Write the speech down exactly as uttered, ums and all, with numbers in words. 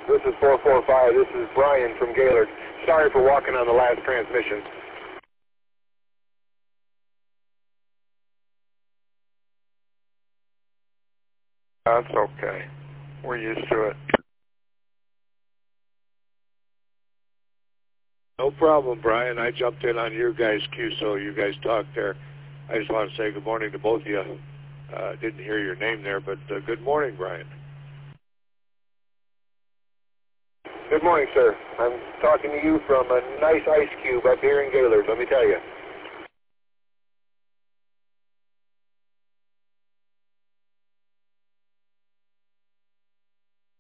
This is four four five. This is Brian from Gaylord. Sorry for walking on the last transmission. That's okay. We're used to it. No problem, Brian. I jumped in on your guys' queue, so you guys talked there. I just want to say good morning to both of you. Uh, didn't hear your name there, but uh, good morning, Brian. Good morning, sir. I'm talking to you from a nice ice cube up here in Gaylord, let me tell you.